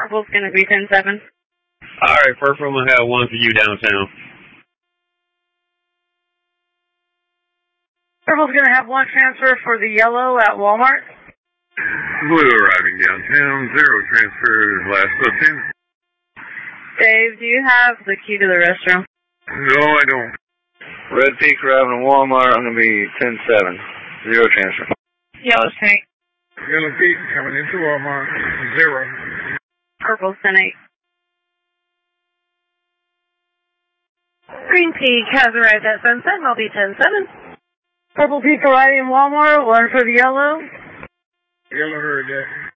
Purple's going to be 10-7. Alright, Purple, I'm going to have one for you downtown. Purple's going to have one transfer for the yellow at Walmart. Blue arriving downtown, 0 transfers, last booking. Dave, do you have the key to the restroom? No, I don't. Red Peak arriving at Walmart, I'm going to be 10-7. 0 transfer. Yellow's tank. Yellow Peak coming into Walmart, 0. Purple's 10-8. Green Peak has arrived at Sunset, and I'll be 10-7. Purple Peak arriving in Walmart, one for the yellow. Yellow heard that.